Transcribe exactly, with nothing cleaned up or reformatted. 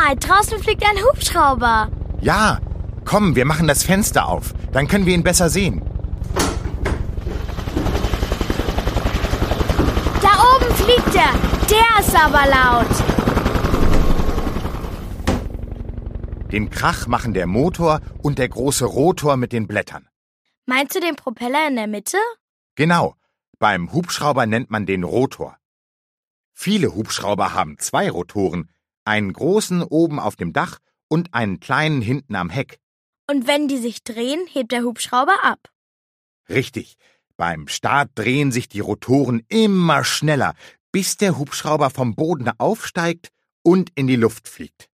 mal, draußen fliegt ein Hubschrauber. Ja, komm, wir machen das Fenster auf. Dann können wir ihn besser sehen. Da oben fliegt er. Der ist aber laut. Den Krach machen der Motor und der große Rotor mit den Blättern. Meinst du den Propeller in der Mitte? Genau, beim Hubschrauber nennt man den Rotor. Viele Hubschrauber haben zwei Rotoren, einen großen oben auf dem Dach und einen kleinen hinten am Heck. Und wenn die sich drehen, hebt der Hubschrauber ab. Richtig, beim Start drehen sich die Rotoren immer schneller, bis der Hubschrauber vom Boden aufsteigt und in die Luft fliegt.